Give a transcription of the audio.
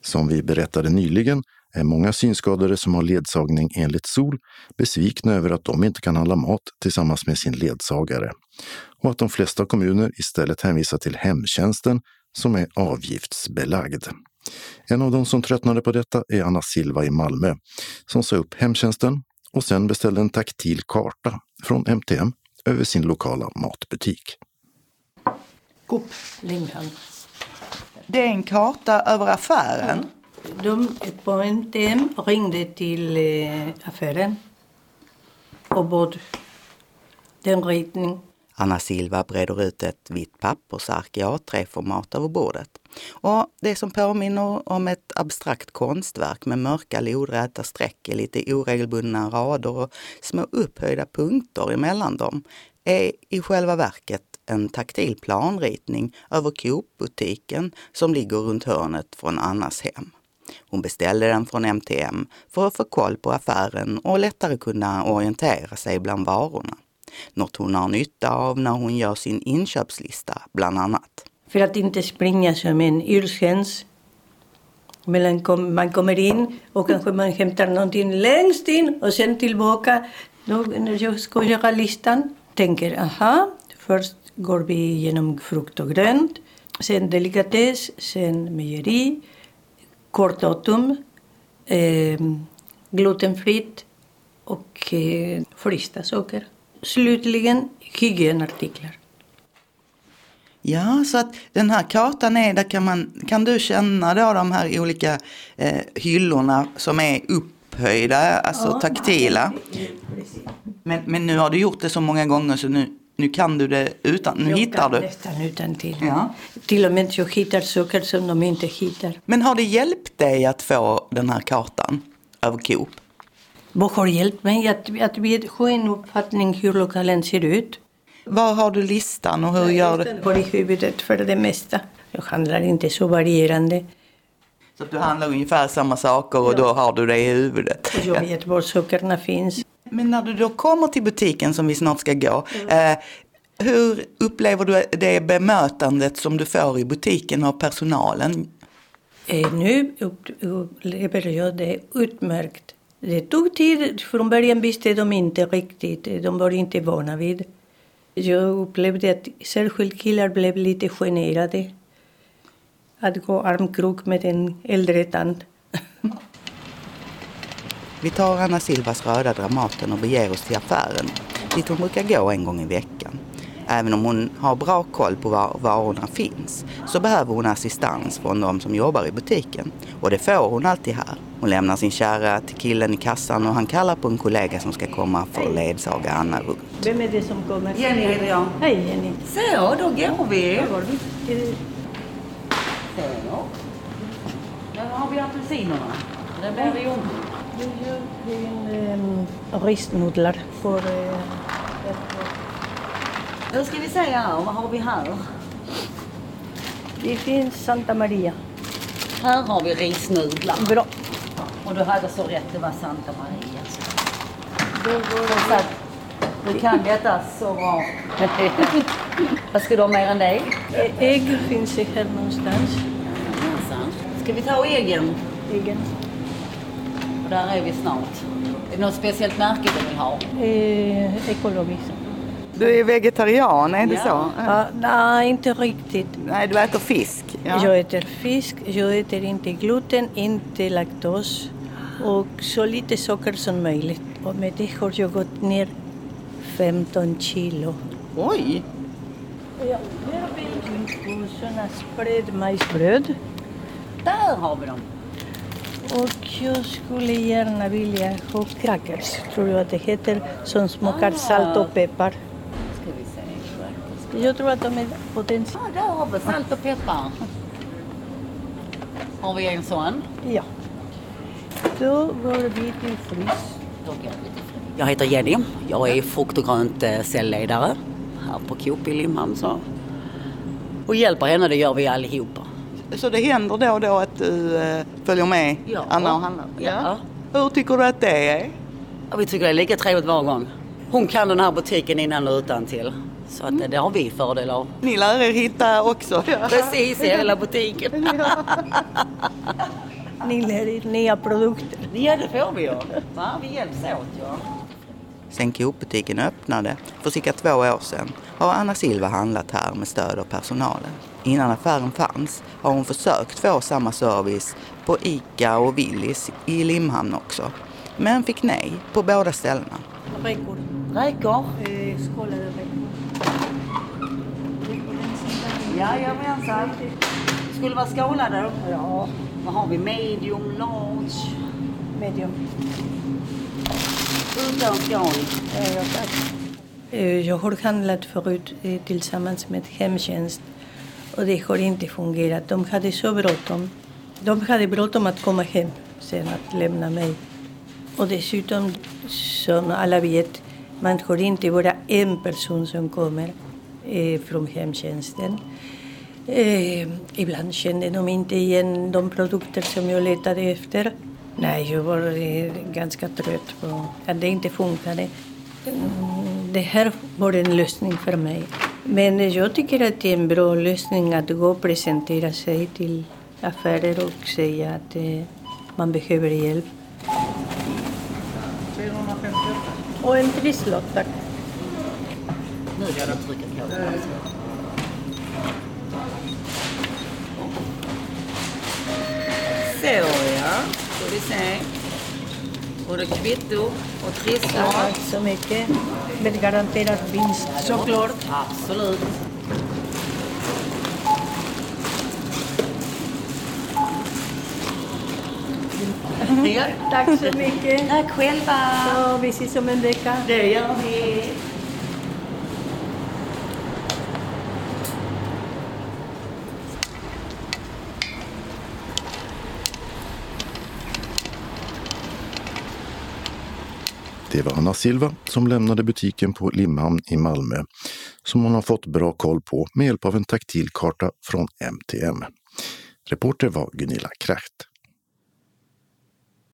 Som vi berättade nyligen är många synskadade som har ledsagning enligt SOL besvikna över att de inte kan handla mat tillsammans med sin ledsagare och att de flesta kommuner istället hänvisar till hemtjänsten som är avgiftsbelagd. En av de som tröttnade på detta är Anna Silva i Malmö som sa upp hemtjänsten och sen beställde en taktil karta från MTM över sin lokala matbutik. Coop Limhamn. Det är en karta över affären. De på MTM ringde till affären och bad den ritning. Anna Silva breder ut ett vitt pappersark i A3-format över bordet. Och det som påminner om ett abstrakt konstverk med mörka lodräta streck i lite oregelbundna rader och små upphöjda punkter emellan dem är i själva verket en taktil planritning över Coop-butiken som ligger runt hörnet från Annas hem. Hon beställde den från MTM för att få koll på affären och lättare kunna orientera sig bland varorna. Något hon har nytta av när hon gör sin inköpslista, bland annat. För att inte springa som en ursäns. Man kommer in och kanske man hämtar någonting längst in och sen tillbaka. Då, när jag ska göra listan, tänker först går vi igenom frukt och grönt. Sen delikatess, sen mejeri, kortdatum, glutenfritt och frysta saker. Slutligen hygienartiklar. Ja, så att den här kartan är, där kan du känna då de här olika hyllorna som är upphöjda, alltså taktila. Men nu har du gjort det så många gånger så nu kan du det utan, nu hittar du. Nästan utan till. Ja. Till och med jag hittar saker som de inte hittar. Men har det hjälpt dig att få den här kartan över Coop? Vad har hjälpt mig att få en uppfattning hur lokalen ser ut? Var har du listan och hur gör du? På i huvudet för det mesta. Jag handlar inte så varierande. Så att du handlar ungefär samma saker och då har du det i huvudet. Jag vet var sakerna finns. Men när du då kommer till butiken som vi snart ska gå, hur upplever du det bemötandet som du får i butiken av personalen? Nu upplever jag det utmärkt. Det tog tid, från början visste de inte riktigt, de var inte vana vid. Jag upplevde att särskilt killar blev lite generade att gå armkrok med en äldre tant. Vi tar Anna Silvas röda Dramaten och beger oss till affären, dit hon brukar gå en gång i veckan. Även om hon har bra koll på var varorna finns så behöver hon assistans från de som jobbar i butiken. Och det får hon alltid här. Hon lämnar sin kärra till killen i kassan och han kallar på en kollega som ska komma för att ledsaga Anna runt. Vem är det som kommer? Jenny heter jag. Hej Jenny. Så, då går vi. Så. Där har vi apelsinerna. Det blir det ju. Jag gör risnudlar för... Då ska vi säga, vad har vi här? Det finns Santa Maria. Här har vi risnudlar. Bra. Och du hade så rätt, det var Santa Maria. Du kan detta så bra. Vad ska du ha mer än dig? Ägg finns det här någonstans. Ska vi ta äggen? Äggen. Och där är vi snart. Är det något speciellt märke du vill ha? Ekologiskt. Du är vegetarian, är det så? Nej, inte riktigt. Nej, du äter fisk. Ja. Jag äter fisk, jag äter inte gluten, inte laktos och så lite socker som möjligt. Och med det har jag gått ner 15 kilo. Oj! Ja, här finns på sådana spred majsbröd. Där har vi dem. Och jag skulle gärna vilja ha crackers, tror jag att det heter, som smakar salt och peppar. Ska vi se. Jag tror att de är på den. Där har vi salt och peppar. Har vi en sån? Ja. Då går vi till frys. Jag heter Jenny. Jag är frukt- och grönt säljledare här på Coop i Limhamn. Så. Och hjälper henne, det gör vi allihopa. Så det händer då och då att du följer med Anna och Hanna? Ja. Hur tycker du att det är? Ja, vi tycker det är lika trevligt var gång. Hon kan den här butiken innan och utan till. Så att det har vi fördel av. Ni lär er hitta också. Precis, i hela butiken. Ni lär er nya produkter. Ja, det får vi ju. Ja, vi hjälps åt, ja. Sen Coop-butiken öppnade för cirka 2 år sedan har Anna Silva handlat här med stöd av personalen. Innan affären fanns har hon försökt få samma service på ICA och Willys i Limhamn också. Men fick nej på båda ställena. Räkor. Räkor? Skålade räkor. Jajamensan. Skulle vara skålade? Ja, Vad har vi? Medium, large? medium. Utan skål. Ja, tack. Jag har handlat förut tillsammans med hemtjänst och det har inte fungerat. De hade så bråttom. De hade bråttom att komma hem sen att lämna mig. Och dessutom, som alla vet, man har inte bara en person som kommer från hemtjänsten. Ibland kände de inte igen de produkter som jag letade efter. Nej, jag var ganska trött på att det inte funkade. Det här var en lösning för mig. Men jag tycker att det är en bra lösning att gå och presentera sig till affärer och säga att man behöver hjälp. Och en trisslott, tack. Nu ska jag trycka på det. Så ja, ska vi se. Både kvitto och trisslott. Tack så mycket. Med garanterad vinst. Såklart. Absolut. Ja. Tack så mycket. Tack själva. Så vi ses om en vecka. Det gör vi. Det var Anna Silva som lämnade butiken på Limhamn i Malmö som hon har fått bra koll på med hjälp av en taktilkarta från MTM. Reporter var Gunilla Kracht.